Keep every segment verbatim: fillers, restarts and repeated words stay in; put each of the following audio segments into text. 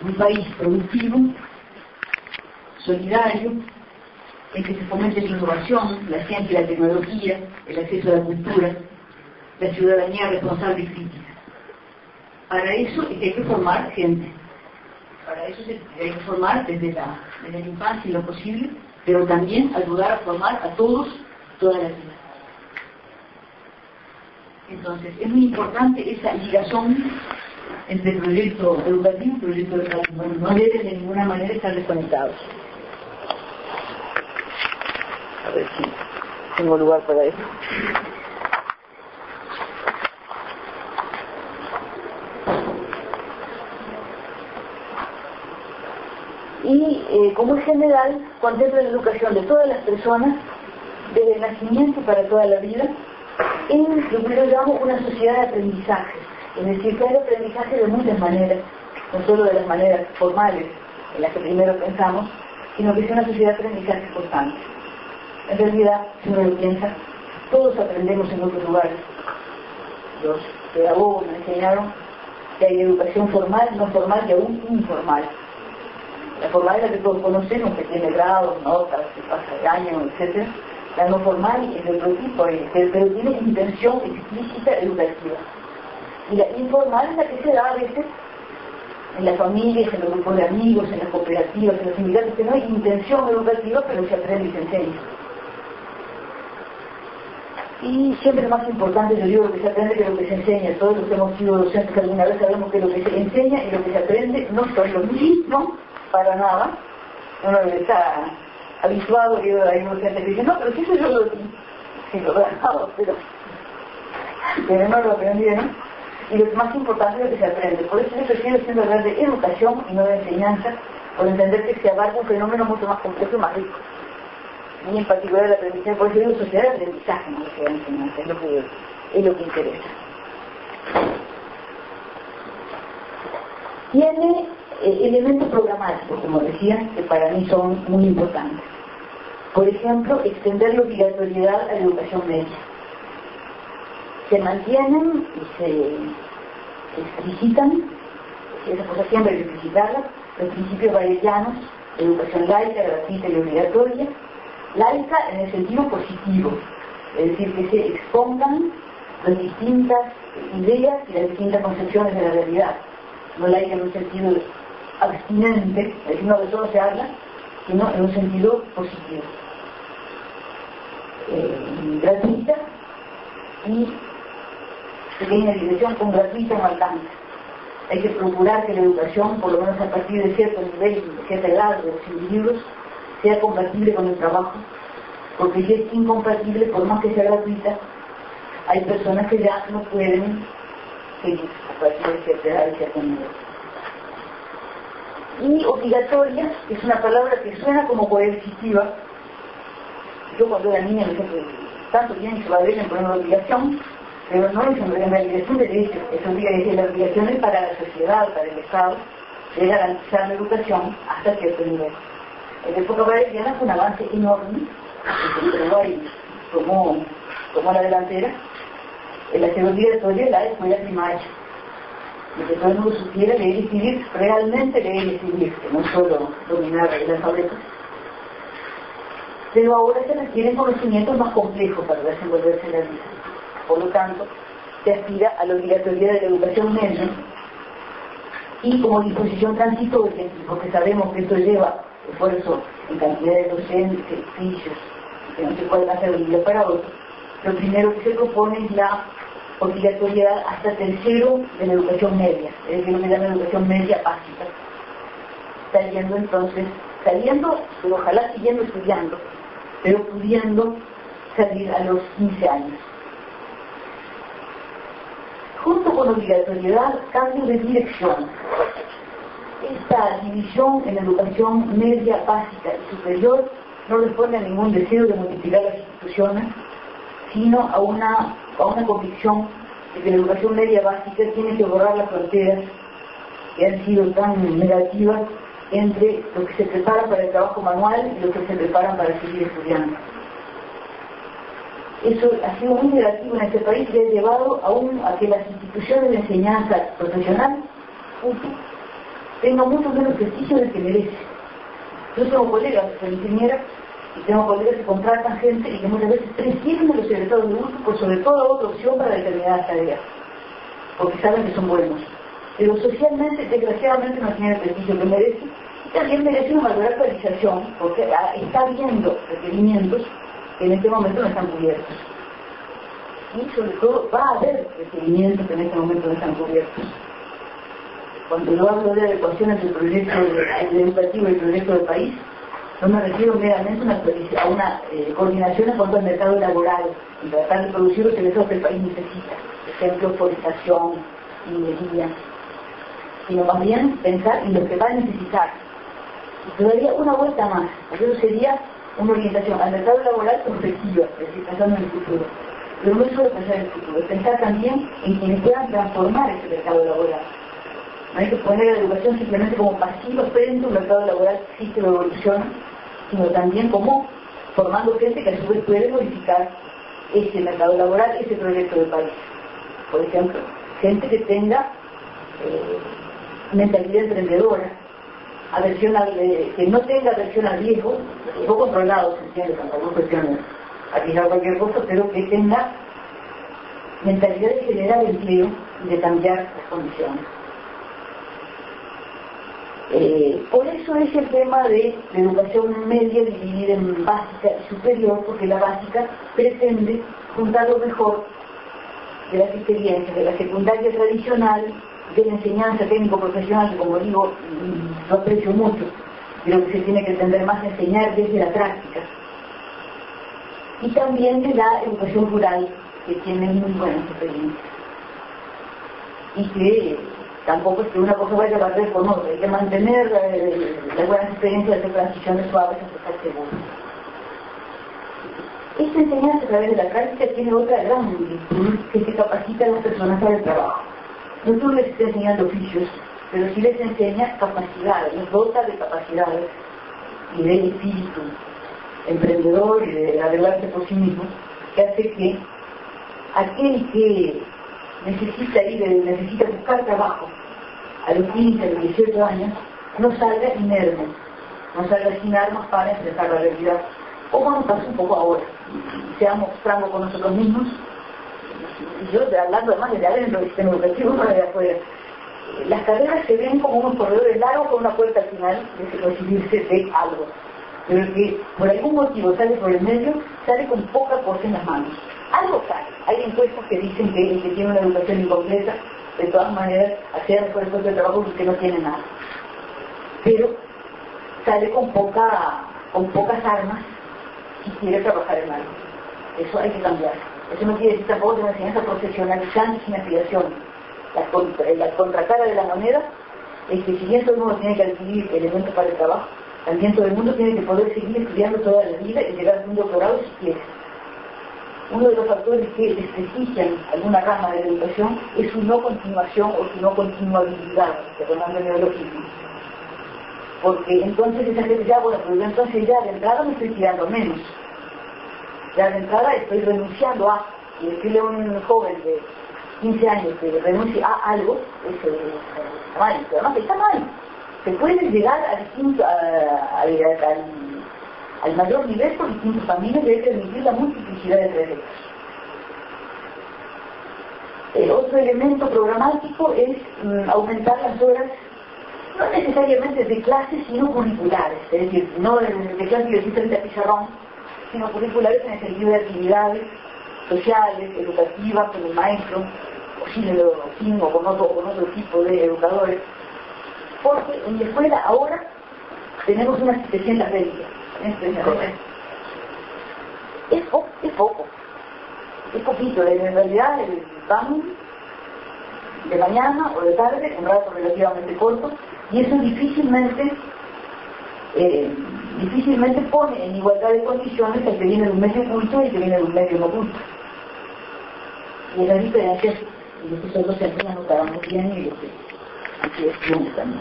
un país productivo, solidario, en que se fomente la innovación, la ciencia y la tecnología, el acceso a la cultura, la ciudadanía responsable y crítica. Para eso es que hay que formar gente. Para eso se hay que formar desde la, desde la infancia y lo posible, pero también ayudar a formar a todos toda la vida. Entonces, es muy importante esa ligación entre el proyecto educativo y el proyecto de patrimonio. No deben de ninguna manera estar desconectados. A ver si tengo lugar para eso. Y eh, como es general, contempla la educación de todas las personas desde el nacimiento para toda la vida en lo que yo llamo una sociedad de aprendizaje. Es decir, que hay aprendizaje de muchas maneras, no solo de las maneras formales en las que primero pensamos, sino que es una sociedad de aprendizaje constante. En realidad, si uno lo piensa, todos aprendemos en otros lugares. Los pedagogos me enseñaron que hay educación formal, no formal y aún informal. La formal es la que todos conocemos, que tiene grados, notas, que pasa de año, etcétera. La no formal es de otro tipo, pero tiene intención explícita educativa. Y la informal es la que se da a veces en las familias, en los grupos de amigos, en las cooperativas, en los sindicatos, que no hay intención educativa, pero se aprende y se enseña. Y siempre es más importante, yo digo, lo que se aprende que lo que se enseña. Todos los que hemos sido docentes alguna vez sabemos que lo que se enseña y lo que se aprende no son lo mismo para nada. Uno está habituado, y hay docentes que dicen, no, pero si eso yo lo sí, lo he dejado, pero, pero no lo aprendieron. Y lo más importante es lo que se aprende. Por eso yo prefiero siempre hablar de educación y no de enseñanza, por entender que se abarca un fenómeno mucho más complejo y más rico. Y en particular el aprendizaje, por eso digo sociedad de aprendizaje, no sociedad de enseñanza, es lo que, es lo que interesa. Tiene eh, elementos programáticos, como decía, que para mí son muy importantes. Por ejemplo, extender la obligatoriedad a la educación media. Se mantienen y se explicitan, esa cosa siempre hay que explicitarla, los principios valerianos, educación laica, gratuita y obligatoria. Laica en el sentido positivo, es decir, que se expongan las distintas ideas y las distintas concepciones de la realidad. No laica en un sentido abstinente, es decir, no de todo se habla, sino en un sentido positivo. Eh, gratuita y pequeña dirección con gratuita no alcanza. Hay que procurar que la educación, por lo menos a partir de cierto nivel, de cierta edad de los individuos, sea compatible con el trabajo, porque si es incompatible, por más que sea gratuita, hay personas que ya no pueden seguir a partir de cierta edad y cierto nivel. Y obligatoria, que es una palabra que suena como coercitiva. Yo cuando era niña me dije que tanto tienen que valer en poner una obligación, pero no es en realidad, es un derecho, es, obligación, la obligación es para la sociedad, para el Estado, de garantizar la educación hasta cierto nivel. En la época valeriana fue un avance enorme, el Uruguay tomó, tomó la delantera, en hacer obligatoria la escuela primaria, y que todo el mundo supiera leer y escribir, realmente leer y escribir, que no solo dominar el alfabeto. Pero ahora se requieren conocimientos más complejos para desenvolverse en la vida. Por lo tanto, se aspira a la obligatoriedad de la educación media y como disposición transitoria, porque sabemos que esto lleva esfuerzo en cantidad de docentes, edificios, que no se pueden hacer de un día para otro. Lo primero que se propone es la obligatoriedad hasta tercero de la educación media, es decir, lo que llama educación media básica. Saliendo entonces, saliendo, pero ojalá siguiendo estudiando, pero pudiendo salir a los quince años. Junto con obligatoriedad, cambio de dirección. Esta división en educación media, básica y superior no responde a ningún deseo de multiplicar las instituciones, sino a una, a una convicción de que la educación media básica tiene que borrar las fronteras que han sido tan negativas entre los que se preparan para el trabajo manual y los que se preparan para seguir estudiando. Eso ha sido muy negativo en este país y ha llevado aún a que las instituciones de enseñanza profesional tenga mucho menos prestigio del que merece. Yo tengo colegas que son ingenieras y tengo colegas que contratan gente y que muchas veces prefieren a los egresados de uso por sobre toda otra opción para determinadas tareas, porque saben que son buenos. Pero socialmente, desgraciadamente, no tiene el prestigio que merece, y también merece una mayor actualización, porque está habiendo requerimientos que en este momento no están cubiertos. Y sobre todo va a haber requerimientos que en este momento no están cubiertos. Cuando yo hablo de adecuación entre el proyecto de, de educativo y el proyecto del país, no me refiero meramente a una, a una eh, coordinación en cuanto al mercado laboral y tratar de producir los servicios que el país necesita, por ejemplo, forestación, minería, sino más bien pensar en lo que va a necesitar. Y todavía una vuelta más, porque eso sería una orientación al mercado laboral prospectiva, es decir, pensando en el futuro. Pero no es solo pensar en el futuro, es pensar también en quienes puedan transformar ese mercado laboral. No hay que poner la educación simplemente como pasivo frente a un mercado laboral que existe o evoluciona, sino también como formando gente que a su vez puede modificar ese mercado laboral, ese proyecto de país. Por ejemplo, gente que tenga eh, mentalidad emprendedora, aversión al, eh, que no tenga aversión al viejo, un poco controlado, se entiende, tampoco es cuestión de arriesgar cualquier cosa, pero que tenga mentalidad de generar empleo y de cambiar las condiciones. Eh, por eso es el tema de la educación media dividida en básica y superior, porque la básica pretende juntar lo mejor de las experiencias de la secundaria tradicional, de la enseñanza técnico-profesional, que como digo, lo aprecio mucho, pero que se tiene que entender más a enseñar desde la práctica, y también de la educación rural, que tiene muy buenas experiencias, y que tampoco es que una cosa vaya a barrer con otra, hay que mantener eh, las buenas experiencias de transiciones suaves hasta estar seguros. Esta enseñanza a través de la práctica tiene otra gran virtud, que se capacita a las personas para el trabajo. No solo les está enseñando oficios, pero sí les enseña capacidades, les dota de capacidades y de espíritu emprendedor y de arreglarse por sí mismo, que hace que aquel que necesita ir, necesita buscar trabajo a los quince, a los dieciocho años, no salga inerme, no salga sin armas para enfrentar la realidad, como nos pasa un poco ahora. Seamos francos con nosotros mismos, y yo hablando además de adentro del sistema educativo, no de afuera. Las carreras se ven como unos corredores largos con una puerta al final de recibirse de algo, pero el que por algún motivo sale por el medio, sale con poca cosa en las manos. Algo sale. Hay encuestas que dicen que el que tiene una educación incompleta, de todas maneras, hacía después de trabajo porque no tiene nada. Pero sale con poca, con pocas armas y quiere trabajar en algo. Eso hay que cambiar. Eso no quiere decir tampoco que una enseñanza profesionalizante sin aspiración. La, contra, la contracara de la moneda es que si bien todo el mundo tiene que adquirir elementos para el trabajo, también todo el mundo tiene que poder seguir estudiando toda la vida y llegar a un doctorado si quiere. Uno de los factores que desprestigian alguna rama de la educación es su no continuación o su no continuabilidad, retomando el neologismo. Porque entonces esa gente ya, bueno, pero yo entonces ya de entrada me estoy tirando menos. Ya de entrada estoy renunciando a, y decirle a un joven de quince años que renuncie a algo, eso está mal, pero además está mal. Se puede llegar a distinto, a, a, a, al, al mayor nivel por distintos caminos y hay que permitir la multiplicidad de trayectos. El otro elemento programático es mm, aumentar las horas, no necesariamente de clases, sino curriculares, es decir, no de, de clases que existen de pizarrón, sino curriculares en el sentido de actividades sociales, educativas, con el maestro, o sin el sin, o con otro, con otro tipo de educadores. Porque en la escuela ahora tenemos unas setecientas veinte. Es poco, es poco. Es poquito. En realidad van de mañana o de tarde, un rato relativamente corto, y eso difícilmente eh, difícilmente pone en igualdad de condiciones el que viene de un medio culto y el que viene de un medio no culto. Y esas diferencias, y los que son docentes las notaban muy bien y los que aquí estudiamos también.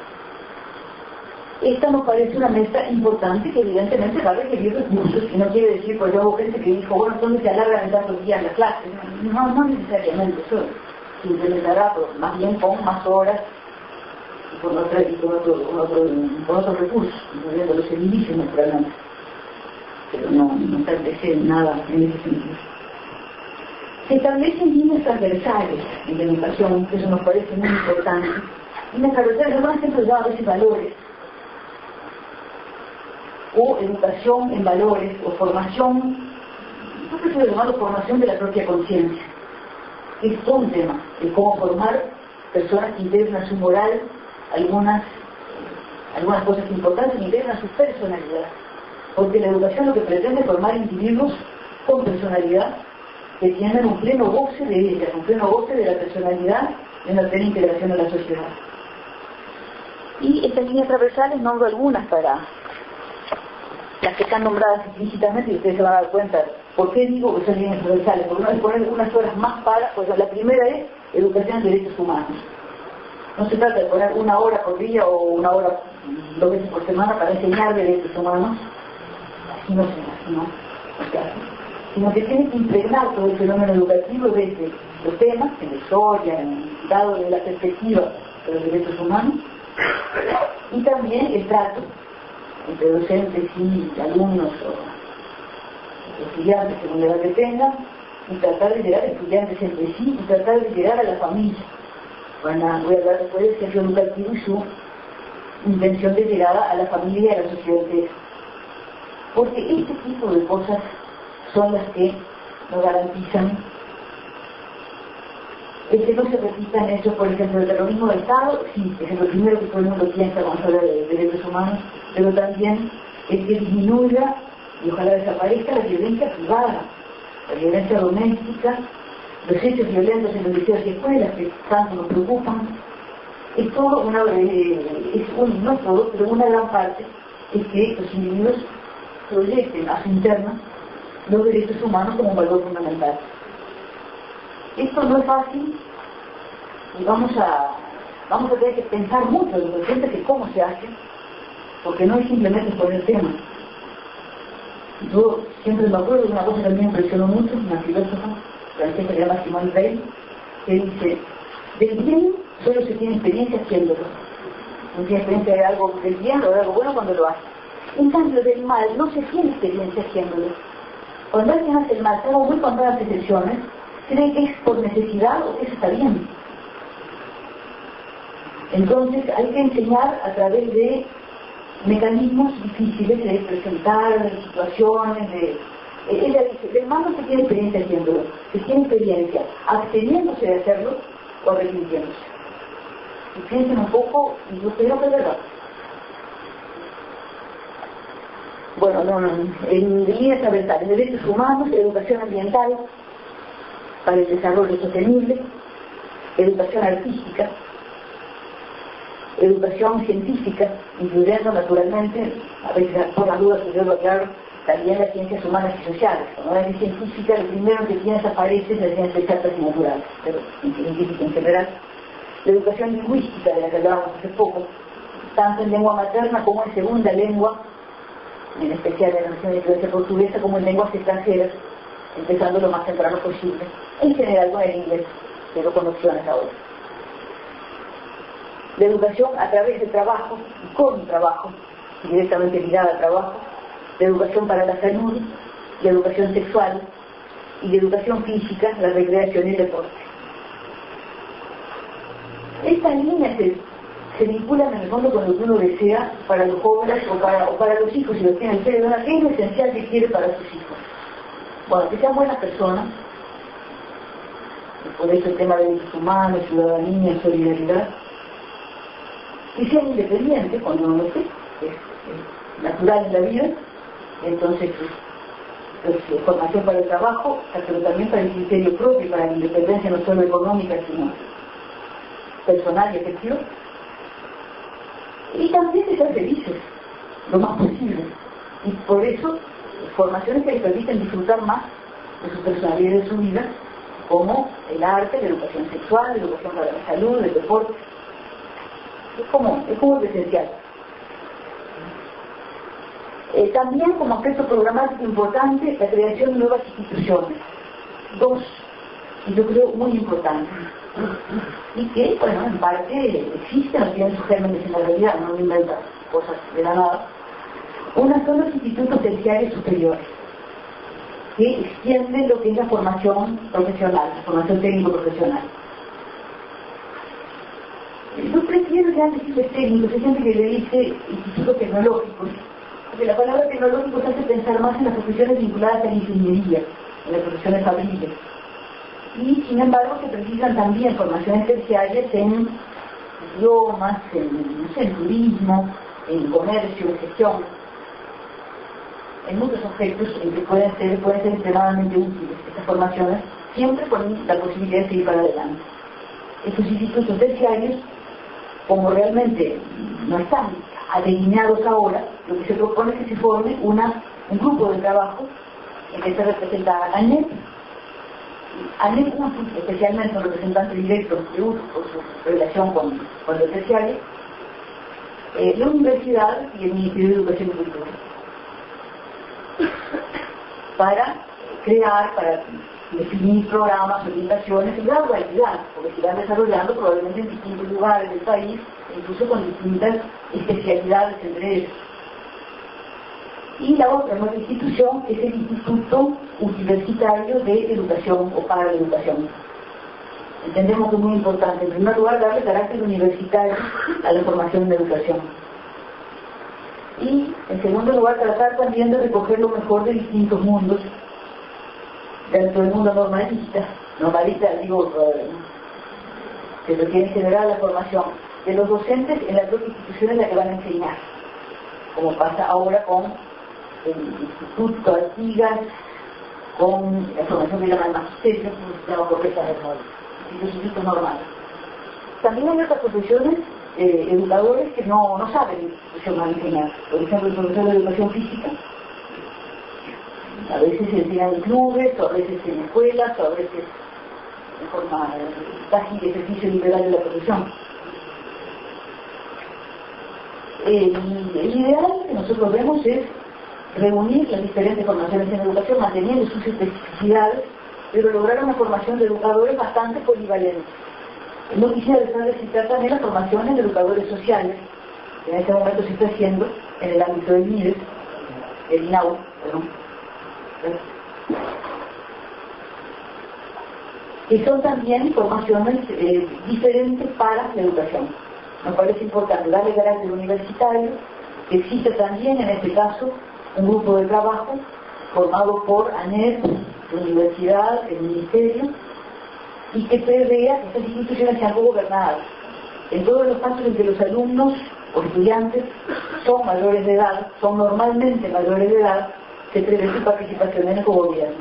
Esta nos parece una meta importante que evidentemente va a requerir recursos, y no quiere decir, pues yo hubo gente que dijo, bueno, entonces se alargan tantos días las clases. No, no necesariamente eso se implementará, pero más bien con más horas y con, otra, y con, otro, con, otro, con otros recursos, incluyendo los servicios naturalmente, pero no, no establece nada en ese sentido. Se establecen líneas transversales en la educación, que eso nos parece muy importante. Líneas transversales, además siempre se llama a veces valores, o educación en valores, o formación, yo prefiero llamarlo formación de la propia conciencia. Es todo un tema, de cómo formar personas que integren a su moral algunas, algunas cosas importantes, que integren a su personalidad. Porque la educación lo que pretende es formar individuos con personalidad, que tienen un pleno goce de ella, un pleno goce de la personalidad y una plena integración a la sociedad. Y estas líneas transversales nombro algunas para las que están nombradas explícitamente, y ustedes se van a dar cuenta por qué digo que son líneas transversales, porque uno debe poner unas horas más para, pues la primera es educación en derechos humanos. No se trata de poner una hora por día o una hora dos veces por semana para enseñar derechos humanos, así no se hace, ¿no? O sea, sino que tiene que impregnar todo el fenómeno educativo desde los temas, en la historia, en, dado de la perspectiva de los derechos humanos, y también el trato entre docentes y alumnos o estudiantes, según la edad que tengan, y tratar de llegar a estudiantes entre sí, y tratar de llegar a la familia. Bueno, voy a hablar después del centro educativo y su intención de llegada a la familia y a la sociedad entera. Porque este tipo de cosas son las que nos garantizan el que no se repitan hechos, por ejemplo, el terrorismo de Estado, sí, es lo primero que todo el mundo piensa cuando se habla de derechos humanos, pero también el que disminuya y ojalá desaparezca la violencia privada, la violencia doméstica, los hechos violentos en los liceos y escuelas que tanto nos preocupan. Es todo una, eh, es un, no todo, pero una gran parte es que los individuos proyecten a su interna los derechos humanos como un valor fundamental. Esto no es fácil y vamos a, vamos a tener que pensar mucho en los de cómo se hace, porque no es simplemente poner temas. Yo siempre me acuerdo de una cosa que a mí me impresionó mucho, una filósofa francesa que se llama Simone Weil, que dice, del bien solo se tiene experiencia haciéndolo. No tiene experiencia de algo del bien o de algo bueno cuando lo hace. En cambio, del mal no se tiene experiencia haciéndolo. Cuando alguien hace el mal, salvo muy contadas excepciones, cree que es por necesidad o que eso está bien. Entonces hay que enseñar a través de mecanismos difíciles de presentar situaciones, de... Ella dice, del mal no se tiene experiencia haciéndolo, se tiene experiencia absteniéndose de hacerlo o arrepintiéndose. Y piensen un poco, y yo creo que es verdad. Bueno, no, no, en líneas transversales, derechos humanos, educación ambiental para el desarrollo sostenible, educación artística, educación científica, incluyendo naturalmente, a veces por las dudas que yo lo aclaro, también las ciencias humanas y sociales. Cuando hablas de científica, lo primero que tienes aparece es las ciencias exactas y naturales, pero científica en general. La educación lingüística, de la que hablábamos hace poco, tanto en lengua materna como en segunda lengua, en especial en la nación de influencia portuguesa, como en lenguas extranjeras, empezando lo más temprano posible, en general con el inglés, pero con opciones ahora. La educación a través del trabajo y con trabajo, directamente ligada al trabajo, la educación para la salud, la educación sexual y la educación física, la recreación y el deporte. Estas líneas se, se vinculan en el fondo con lo que uno desea para los jóvenes o para, o para los hijos, si los tienen ustedes, ¿qué es lo esencial que quiere para sus hijos? Bueno, que sean buenas personas, por eso el tema de derechos humanos, ciudadanía, solidaridad, que sean independientes cuando uno lo sé, es, es natural en la vida, entonces pues, pues, formación para el trabajo, pero también para el criterio propio, para la independencia no solo económica, sino personal y efectiva, y también de ser felices, lo más posible, y por eso formaciones que les permiten disfrutar más de su personalidad y de su vida, como el arte, la educación sexual, la educación para la salud, el deporte. Es como, es como esencial. Eh, también como aspecto programático importante, la creación de nuevas instituciones. Dos y yo creo muy importantes, y que, bueno, en parte existen, no tienen sus gérmenes en la realidad, no inventan cosas de la nada. Una son los institutos terciarios superiores, que extienden lo que es la formación profesional, la formación técnico-profesional. Yo prefiero ya decir técnicos, hay gente que le dice institutos tecnológicos, porque la palabra tecnológico hace pensar más en las profesiones vinculadas a la ingeniería, en las profesiones fabriles. Y sin embargo se precisan también formaciones terciarias en idiomas, en, no sé, en turismo, en comercio, en gestión, en muchos aspectos en que pueden ser, pueden ser extremadamente útiles estas formaciones, siempre con la posibilidad de seguir para adelante. Estos institutos terciarios, como realmente no están delineados ahora, lo que se propone es que se forme una, un grupo de trabajo en que se representa a ANEP, ANEP U T U, especialmente un representante directo de U T U por su relación con, con lo terciario, eh, la universidad y el Ministerio de Educación y Cultura, para crear, para definir programas, orientaciones y dar variedad, porque se van desarrollando probablemente en distintos lugares del país, incluso con distintas especialidades entre ellos. Y la otra nueva institución es el Instituto Universitario de Educación o para la Educación. Entendemos que es muy importante, en primer lugar, darle carácter universitario a la formación de educación. Y, en segundo lugar, tratar también de recoger lo mejor de distintos mundos, dentro del mundo normalista, normalista digo, que requiere en general la formación de los docentes en las dos instituciones en las que van a enseñar, como pasa ahora con el Instituto Artigas, con la formación que llaman magisterio, que se llama correcta de modo, los institutos normales. También hay otras profesiones, eh, educadores que no, no saben qué institución van a enseñar. Por ejemplo, el profesor de educación física, a veces se enseñan en clubes, o a veces en escuelas, o a veces de forma casi de ejercicio liberal de la profesión. El, el ideal que nosotros vemos es reunir las diferentes formaciones en educación, manteniendo sus especificidades, pero lograr una formación de educadores bastante polivalente. No quisiera dejar de citar también las formaciones de educadores sociales, que en este momento se está haciendo en el ámbito del MIDES, el I N A U, perdón, que son también formaciones eh, diferentes para la educación. Nos parece importante darle carácter universitario, que existe también en este caso un grupo de trabajo formado por ANEP, la universidad, el ministerio, y que prevea que estas instituciones sean gobernadas. En todos los casos en que los alumnos o estudiantes son mayores de edad, son normalmente mayores de edad, se prevé su participación en el gobierno.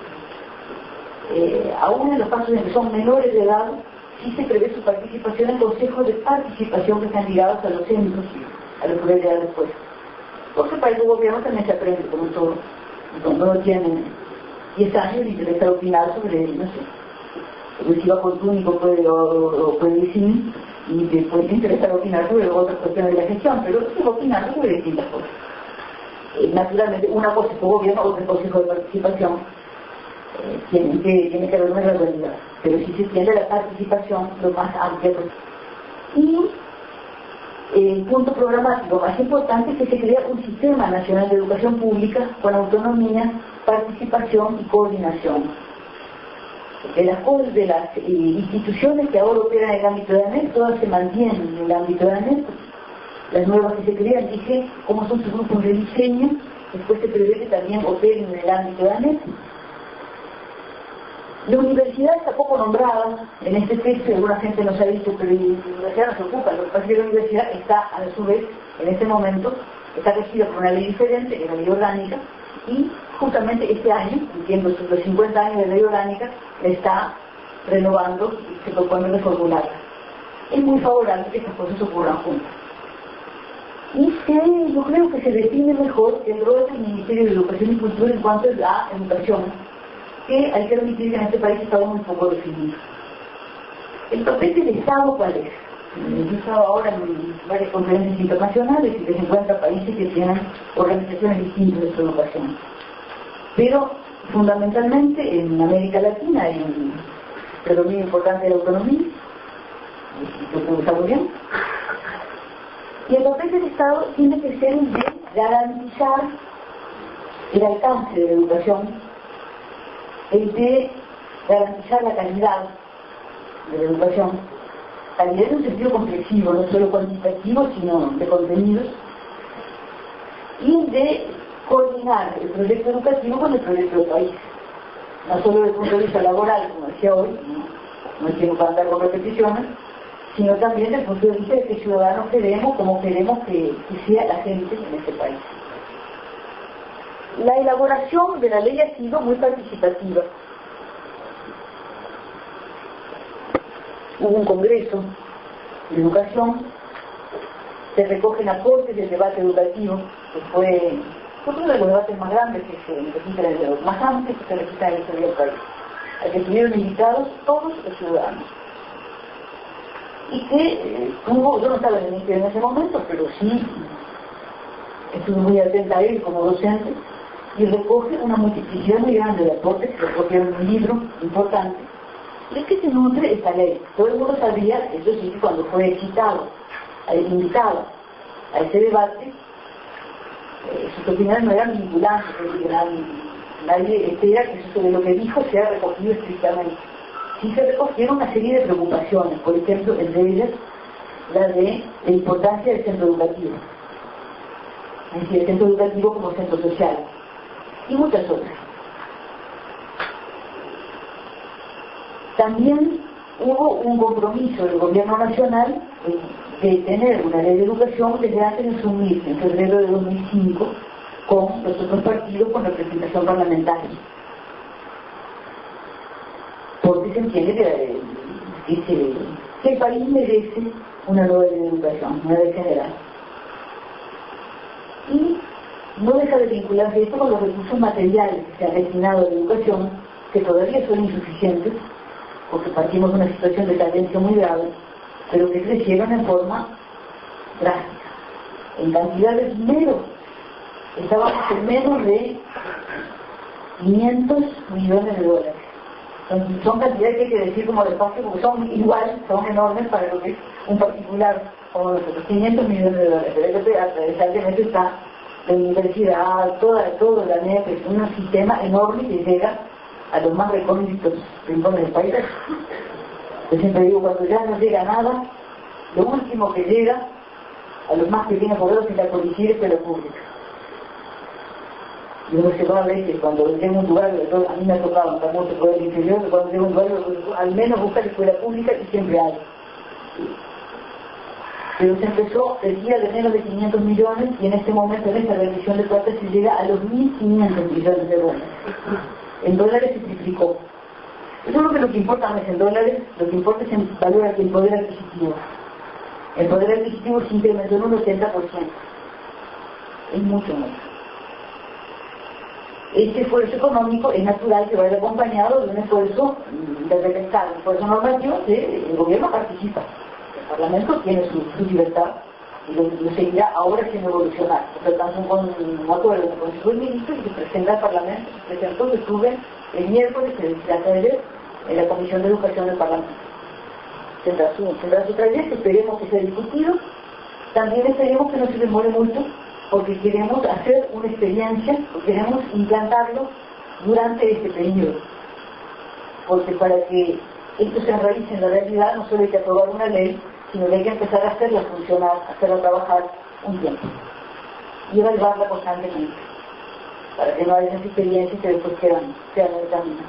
Eh, aún en los casos en que son menores de edad, sí se prevé su participación en consejos de participación que están ligados a los centros, a los que ya después. Porque para el gobierno también se aprende, como todo. Cuando uno tiene diez años y interesa opinar sobre, no sé, el Chivaco único puede, o, o puede decir, y te puede interesar opinar sobre otras cuestiones de la gestión, pero sí opinar sobre distintas cosas. Eh, naturalmente, una cosa es el gobierno, otra consejo de participación, eh, tiene, que, tiene que haber una gradualidad, pero si se tiende a la participación lo más amplia posible. Y el punto programático más importante es que se crea un sistema nacional de educación pública con autonomía, participación y coordinación. De las, de las eh, instituciones que ahora operan en el ámbito de ANEP, todas se mantienen en el ámbito de ANEP. Las nuevas que se crean, dije, como son sus grupos de diseño, después se prevé que también operen en el ámbito de ANEP. La universidad está poco nombrada en este texto, y alguna gente nos ha dicho, pero la universidad no se ocupa. Lo que pasa es que la universidad está, a su vez, en este momento, está regida por una ley diferente, que es la ley orgánica, y justamente este año, entiendo, los cincuenta años de ley orgánica, está renovando y se propone reformularla. Es muy favorable que estas cosas ocurran juntas. Y que yo creo que se define mejor el rol del Ministerio de Educación y Cultura en cuanto a la educación, que hay que admitir que en este país está muy poco definido. El papel del Estado, ¿cuál es? Yo he estado ahora en varias conferencias internacionales y de cincuenta países que tienen organizaciones distintas de su educación. Pero fundamentalmente en América Latina y en predominio importante de la autonomía, y creo que está muy bien. Y el papel del Estado tiene que ser el de garantizar el alcance de la educación, el de garantizar la calidad de la educación, calidad en un sentido complexivo, no solo cuantitativo, sino de contenidos, y el de coordinar el proyecto educativo con el proyecto del país, no solo desde el punto de vista laboral, como decía hoy, no, no quiero andar con repeticiones, sino también desde el punto de vista de qué ciudadanos queremos, cómo queremos que, que sea la gente en este país. La elaboración de la ley ha sido muy participativa. Hubo un congreso de educación, se recogen aportes del debate educativo, que fue, fue uno de los debates más grandes que se registra en el, más amplios que se registra en la historia del país, al que estuvieron invitados todos los ciudadanos. Y que eh, tuvo, yo no estaba en el ministerio en ese momento, pero sí estuve muy atenta a él como docente, y recoge una multiplicidad muy grande de aportes que recogieron un libro importante de que se nutre esta ley. Todo el mundo sabía, eso sí, que cuando fue citado, invitado a ese debate, eh, sus opiniones no eran vinculantes, eran, nadie espera que eso de lo que dijo sea recogido estrictamente. Sí se recogieron una serie de preocupaciones, por ejemplo, entre ellas la de la importancia del centro educativo, es decir, el centro educativo como centro social, y muchas otras. También hubo un compromiso del gobierno nacional de tener una ley de educación desde antes de sumirse, en febrero de dos mil cinco, con los otros partidos con representación parlamentaria. Porque se entiende que, que, que, que el país merece una nueva ley de educación, una ley general. Y no deja de vincularse esto con los recursos materiales que se han destinado a la educación, que todavía son insuficientes, porque partimos de una situación de carencia muy grave, pero que crecieron en forma drástica. En cantidades menos, estábamos en menos de quinientos millones de dólares. Son, son cantidades que hay que decir como despacio, porque son igual, son enormes para lo que es un particular como nosotros. quinientos millones de dólares. Pero que atravesar en eso está la universidad, toda, todo la NEP, es un sistema enorme que llega a los más recónditos rincones del país. Yo siempre digo, cuando ya no llega nada, lo último que llega a los más pequeños poblados es la policía y la pública. Y uno se va a ver que cuando llega un lugar, a mí me ha tocado también se puede el interior, que cuando llega un lugar, al menos busca la escuela pública y siempre hay. Pero se empezó, decía, de menos de quinientos millones, y en este momento, en esta revisión de cuentas, se llega a los mil quinientos millones de dólares. En dólares se triplicó. Eso es lo que, lo que importa no es en dólares, lo que importa es el valor, el poder adquisitivo. El poder adquisitivo se incrementó en un ochenta por ciento. Es mucho más. Este esfuerzo económico es natural que vaya acompañado de un esfuerzo de repensar, un esfuerzo normativo que el gobierno participa. El Parlamento tiene su, su libertad y lo, lo seguirá ahora sin evolucionar. Por lo tanto, con un acuerdo del Consejo de Ministros que se presenta al Parlamento, se presentó, que estuve el miércoles, se decía ayer, en la Comisión de Educación del Parlamento. Tendrá su, tendrá su trayecto, esperemos que sea discutido. También esperemos que no se demore mucho, porque queremos hacer una experiencia, queremos implantarlo durante este periodo. Porque para que esto se enraíce en la realidad, no solo hay que aprobar una ley, sino que hay que empezar a hacerla funcionar, hacerla trabajar un tiempo. Y evaluarla constantemente, para que no haya esas experiencias que después quedan, quedan en el camino.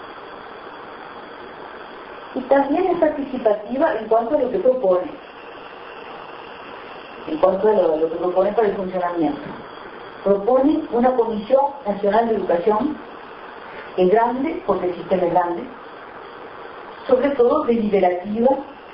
Y también es participativa en cuanto a lo que propone. En cuanto a lo, lo que propone para el funcionamiento. Propone una Comisión Nacional de Educación, que es grande, porque el sistema es grande, sobre todo deliberativa,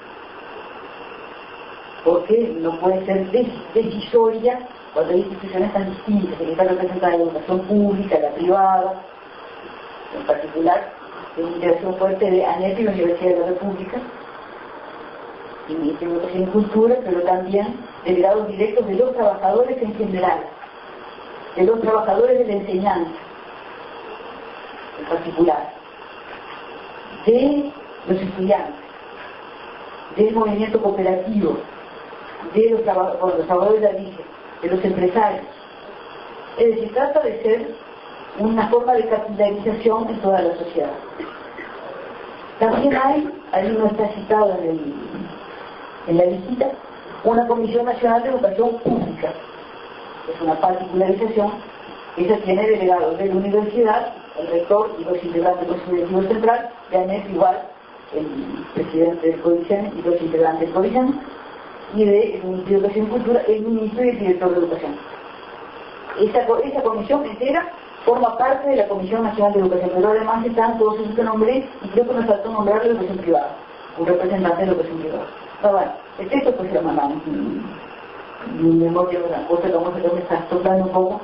porque no puede ser decisoria cuando hay instituciones tan distintas, que están representadas en la educación pública, la privada, en particular, en interacción fuerte de ANEP y la Universidad de la República, y en educación y cultura, pero también delegados directos de los trabajadores en general, de los trabajadores de la enseñanza en particular, de los estudiantes, del movimiento cooperativo, de los, traba bueno, los trabajadores de la vida, de los empresarios. Es decir, trata de ser una forma de capitalización en toda la sociedad. También hay, ahí no está citado en, el, en la visita, una Comisión Nacional de Educación Pública. Es una particularización. Ella tiene delegados de la universidad, el rector y los integrantes del Consejo Central, de ANEP igual, el presidente del CODICEN y los integrantes del CODICEN, y del Ministerio de Educación y Cultura, el ministro y el director de Educación. Esa, esa comisión entera forma parte de la Comisión Nacional de Educación, pero además están todos esos que nombré, y creo que me faltó nombrar la educación privada, un representante de la educación privada. Pero bueno, el texto pues se lo mandamos. Mi memoria es una cosa que vamos a ver, me está tocando un poco.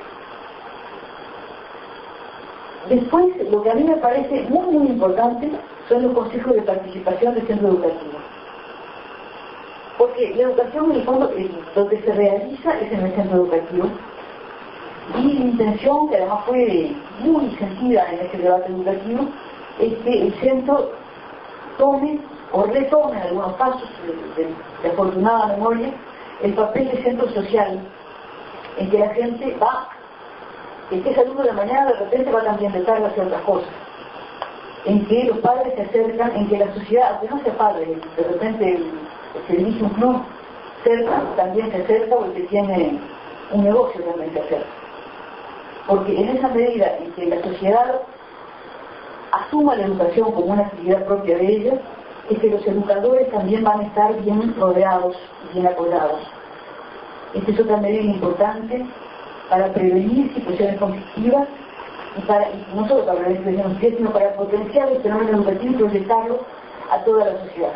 Después, lo que a mí me parece muy muy importante son los consejos de participación del centro educativo. Porque la educación, en el fondo, lo que se realiza es en el centro educativo. Y mi intención, que además fue muy sentida en este debate educativo, es que el centro tome o retome en algunos casos de, de, de afortunada memoria el papel de centro social, en que la gente va, el que es alumno de la mañana de repente va también de tarde hacia otras cosas, en que los padres se acercan, en que la sociedad, aunque no sea padre, de repente el, el que dirige un club cerca también se acerca, o el que tiene un negocio también se acerca. Porque en esa medida en que la sociedad asuma la educación como una actividad propia de ella, es que los educadores también van a estar bien rodeados, bien apoyados. Esta es otra medida importante para prevenir situaciones conflictivas y para, y no solo para prevenir situaciones conflictivas, sino para potenciar el fenómeno educativo y proyectarlo a toda la sociedad.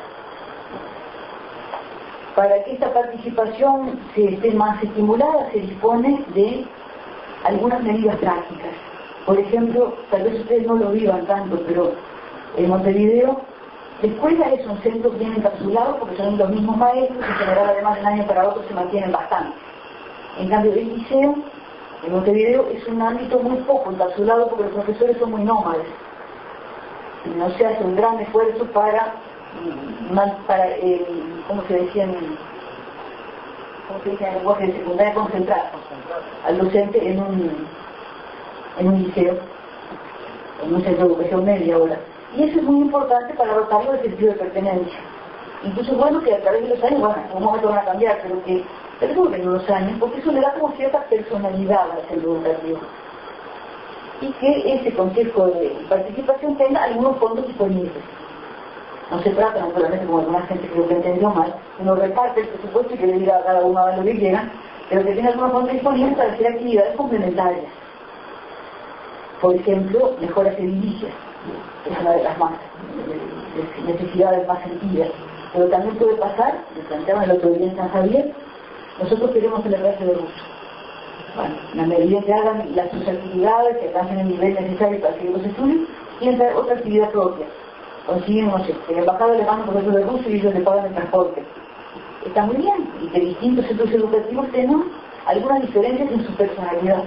Para que esta participación se esté más estimulada, se dispone de algunas medidas prácticas. Por ejemplo, tal vez ustedes no lo vivan tanto, pero en Montevideo la escuela es un centro bien encapsulado porque son los mismos maestros, en general además de un año para otro se mantienen bastante. En cambio el liceo en Montevideo es un ámbito muy poco encapsulado porque los profesores son muy nómades. No se hace un gran esfuerzo para, para eh, ¿cómo se decía en, ¿cómo se dice en el lenguaje de secundaria? Concentrar al docente en un, en un liceo, en un centro de educación media ahora. Y eso es muy importante para dotarlo del sentido de pertenencia. Incluso bueno que a través de los años, bueno, en un momento van a cambiar, pero que pero en unos años, porque eso le da como cierta personalidad al centro educativo. Y que ese consejo de participación tenga algunos fondos disponibles. No se trata, naturalmente, como alguna gente creo que entendió mal, uno reparte el presupuesto y que le diga a cada uno a lo que quieran, pero que tenga algunos fondos disponibles para hacer actividades complementarias. Por ejemplo, mejoras edilicias, es una de las más de necesidades más sentidas. Pero también puede pasar, lo planteaban el otro día en San Javier, nosotros queremos el clase de ruso. Bueno, en la medida que hagan las sus actividades, que alcancen el nivel necesario para seguir los estudios, tienen otra actividad propia. Consiguen, no sé, que el embajador le manda un profesor de ruso y ellos le pagan el transporte. Está muy bien, y que distintos centros educativos tengan algunas diferencias en su personalidad.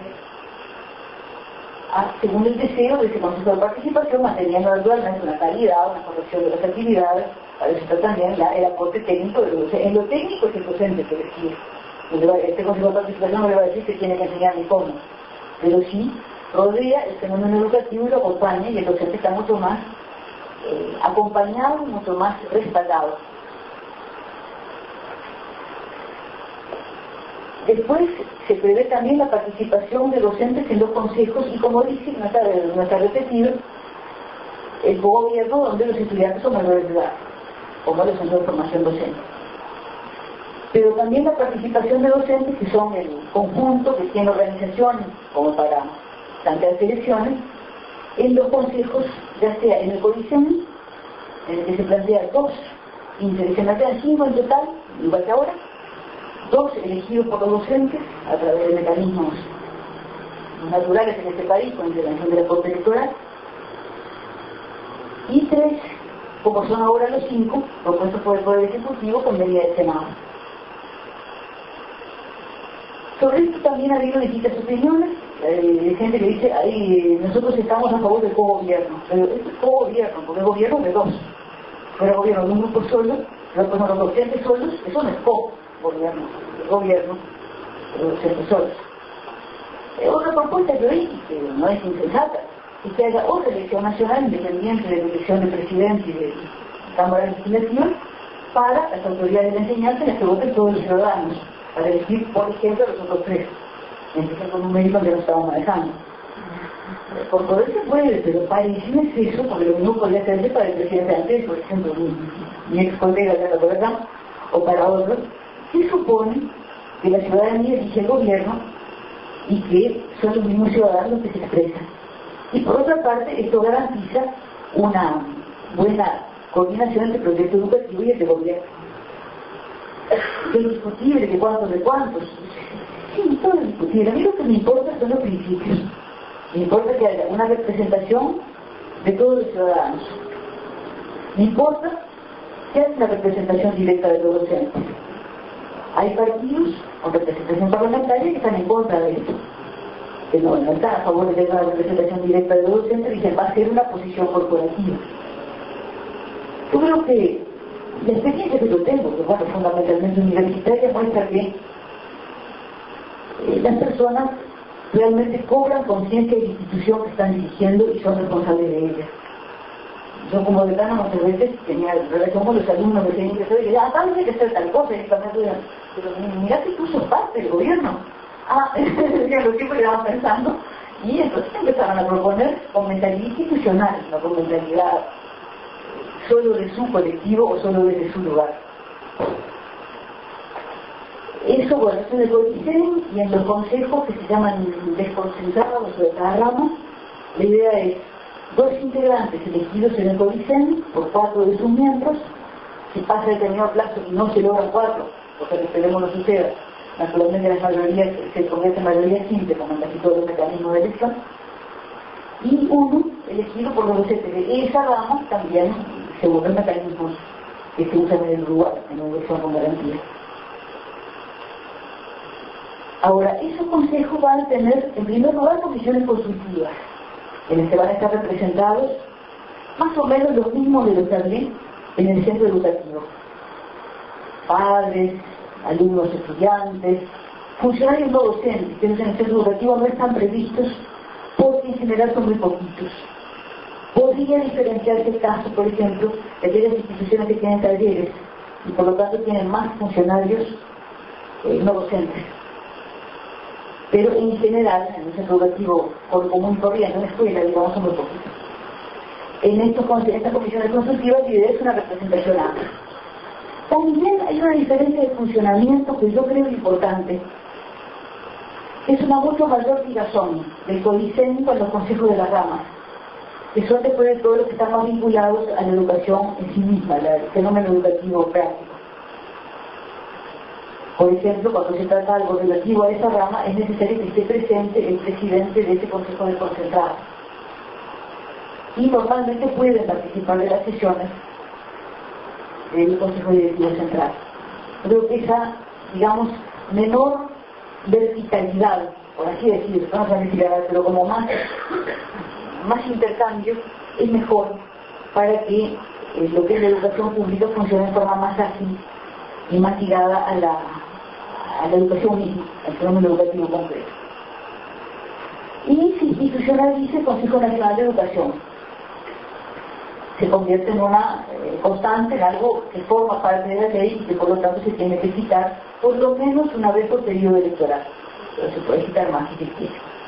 Ah, según el deseo de ese consejo de participación, manteniendo naturalmente una calidad, una corrección de las actividades, para eso está también la, el aporte técnico del docente. En lo técnico es el docente que decide. Este consejo de participación no le va a decir que tiene que enseñar ni cómo, pero sí rodea el fenómeno educativo y lo acompaña, y el docente está mucho más eh, acompañado, mucho más respaldado. Después se prevé también la participación de docentes en los consejos y, como dice, no está, no está repetido, el gobierno donde los estudiantes son mayores de edad, como los centros de formación docente. Pero también la participación de docentes que son el conjunto que tiene organización como para plantear elecciones en los consejos, ya sea en el CODICEN, en el que se plantea dos, y se plantean cinco en total, igual que ahora, dos elegidos por los docentes a través de mecanismos naturales en este país con intervención de la Corte Electoral, y tres, como son ahora los cinco, propuestos por el Poder Ejecutivo con medida del Senado. Sobre esto también ha habido distintas opiniones, eh, de gente que dice, ahí nosotros estamos a favor del cogobierno, pero esto es cogobierno, porque es gobierno de dos. fuera gobierno de un grupo solo, los, bueno, los docentes solos, eso no es co-gobierno, el gobierno, los docentes solos. Eh, otra propuesta que oí, que no es insensata, es que haya otra elección nacional independiente de la elección de presidente y de Cámara Legislativa para las autoridades de la enseñanza en las que voten todos los ciudadanos, para elegir, por ejemplo, los otros tres, en este caso numérico que no estamos manejando. Por poder se puede, pero parece un exceso, porque lo mismo podría hacerse para el presidente antes, por ejemplo, mi, mi ex colega de la verdad, o para otros, que supone que la ciudadanía elige el gobierno y que son los mismos ciudadanos los que se expresan. Y por otra parte, esto garantiza una buena coordinación entre el proyecto educativo y el de gobierno. Que es discutible, que cuántos de cuántos. Sí, todo es discutible. A mí lo que me importa son los principios. Me importa que haya una representación de todos los ciudadanos. Me importa que haya una representación directa de los docentes. Hay partidos con representación parlamentaria que están en contra de esto, que no, no están a favor de la representación directa de los docentes y que va a ser una posición corporativa. Yo creo que la experiencia que yo tengo, que bueno, fundamentalmente universitaria, muestra que eh, las personas realmente cobran conciencia de la institución que están dirigiendo y son responsables de ella. Yo como decana muchas veces tenía relación con los alumnos que tenían que hacer y decía, ah, tal vez hay que hacer tal cosa, y tal vez, pero mira que tú sos parte del gobierno. Ah, los tipos quedaban pensando, y entonces empezaron a proponer con mentalidad institucional, no con mentalidad solo de su colectivo o solo desde su lugar. Eso, bueno, eso en el Codicen y en los consejos que se llaman desconcentrados o de cada rama, la idea es dos integrantes elegidos en el Codicen por cuatro de sus miembros. Si pasa determinado plazo y no se logran cuatro, porque esperemos no suceda, naturalmente las mayorías se convierten en mayoría simple, como en casi todos los mecanismos de elección, y uno elegido por los docentes de esa rama también según los mecanismos que se usan en el Uruguay, en la elección con garantía. Ahora, esos consejos van a tener, en primer lugar, comisiones consultivas, en las que van a estar representados más o menos los mismos de los que hablé en el centro educativo. Padres, alumnos, estudiantes, funcionarios no docentes, que en el centro educativo no están previstos porque en general son muy poquitos. Podría diferenciarse el caso, por ejemplo, de aquellas instituciones que tienen talleres y por lo tanto tienen más funcionarios eh, no docentes. Pero en general, en el centro educativo común y corriente, en la escuela, digamos, son muy poquitos. En, estos, en estas comisiones consultivas la idea es una representación amplia. También hay una diferencia de funcionamiento que yo creo importante. Es una mucho mayor ligazón del Codicen con los consejos de las ramas, que son después de todo los que están más vinculados a la educación en sí misma, al fenómeno educativo práctico. Por ejemplo, cuando se trata de algo relativo a esa rama, es necesario que esté presente el presidente de ese consejo de concentrado. Y normalmente pueden participar de las sesiones del Consejo Directivo Central. Creo que esa, digamos, menor verticalidad, por así decirlo, no verticalidad, pero como más, más intercambio, es mejor para que eh, lo que es la educación pública funcione de forma más ágil y más ligada a la, a la educación misma, al fenómeno educativo concreto. Y se institucionaliza el Consejo Nacional de Educación. Se convierte en una eh, constante, en algo que forma parte de la ley y que por lo tanto se tiene que citar por lo menos una vez por periodo electoral, pero se puede citar más si se quiere.